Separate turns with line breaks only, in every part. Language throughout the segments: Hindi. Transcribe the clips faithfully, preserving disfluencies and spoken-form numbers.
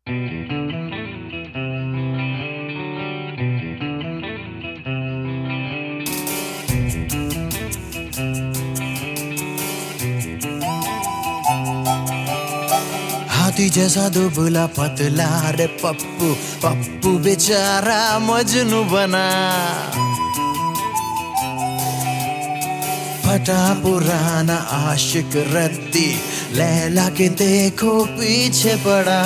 हाथी जैसा दुबला पतला रे पप्पू, पप्पू बेचारा मजनू बना। फटा पुराना आशिक रद्दी, लैला के देखो पीछे पड़ा।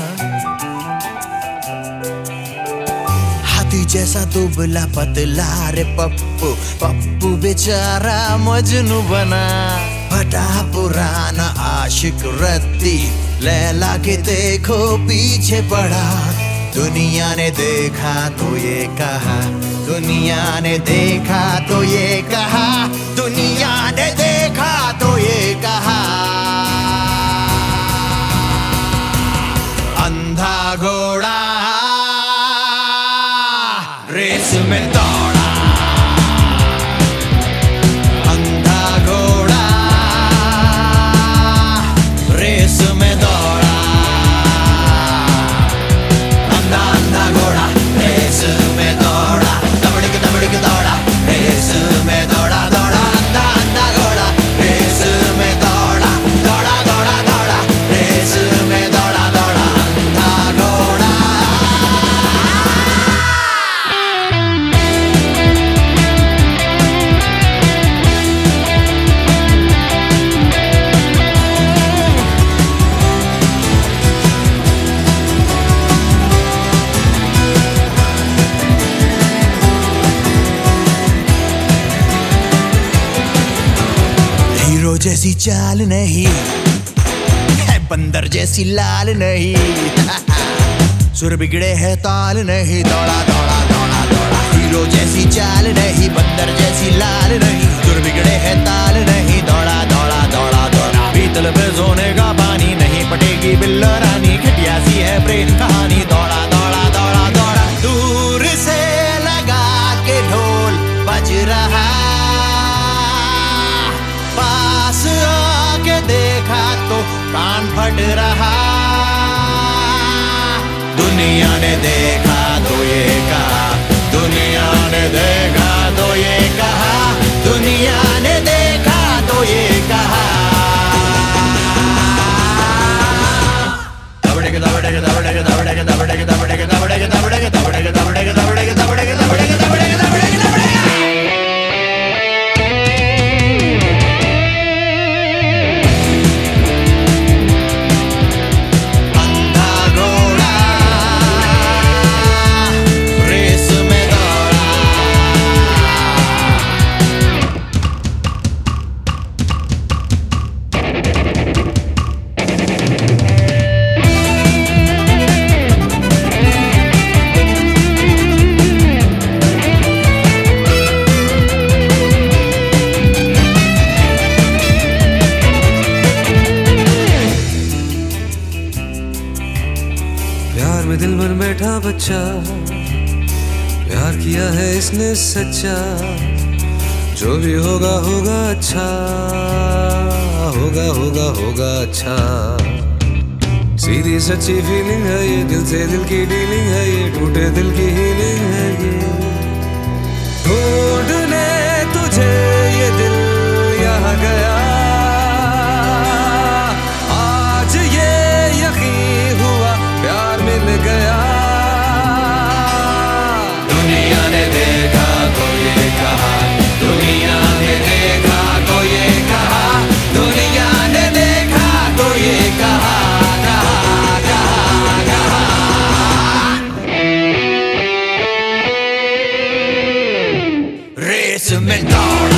हाथी जैसा दुबला पतला रे पप्पू, पप्पू बेचारा मजनू बना। फटा पुराना आशिक रद्दी, लैला के देखो पीछे पड़ा। दुनिया ने देखा तो ये कहा, दुनिया ने देखा तो ये कहा, दुनिया ने देखा तो ये कहा, अंधा घोड़ा रेस में दौड़ा। अंधा घोड़ा रेस में दौड़ा। अंधा अंधा घोड़ा रेस में दौड़ा। दबड़क दबड़क दौड़ा रेस में दौड़ा। दौड़ा अंधा अंधा घोड़ा रेस में दौड़ा। दौड़ा दौड़ा दौड़ा रेस में दौड़ा। दौड़ा अंधा घोड़ा। हीरो जैसी चाल नहीं है, बंदर जैसी लाल नहीं। सुर बिगड़े है ताल नहीं। दौड़ा दौड़ा दौड़ा दौड़ा। हीरो जैसी चाल नहीं, बंदर जैसी लाल नहीं। सुर बिगड़े है ताल नहीं। दौड़ा दौड़ा दौड़ा दौड़ा। पीतल पे सोने का पानी नहीं, पटेगी बिल्लो रानी। खटिया सी है प्रेम कहानी। दौड़ा दौड़ा दौड़ा दौड़ा। दूर से लगा के ढोल बज रहा, पास आके देखा तो कान फट रहा। दुनिया ने देखा तो ये कहा, दुनिया ने देखा तो ये कहा, दुनिया ने देखा तो ये कहा। दबड़क दबड़क दबड़क दबड़क दबड़क दबड़क दबड़क दबड़क दबड़क दबड़क दबड़क दबड़क दबड़क दबड़क दबड़क दबड़क।
प्यार में दिल बन बैठा बच्चा, प्यार किया है इसने सच्चा। जो भी होगा होगा अच्छा, होगा होगा होगा अच्छा। सीधी सच्ची फीलिंग है ये, दिल से दिल की डीलिंग है ये, टूटे दिल की हीलिंग है ये। ढूंढने तुझे ये दिल यहाँ गया, आज ये यकीन हुआ प्यार मिल गया। दुनिया ने देखा तो ये कहा, दुनिया ने देखा तो ये कहा, दुनिया ने देखा तो ये कहा, कहा कहा कहा।
रेस में दौड़।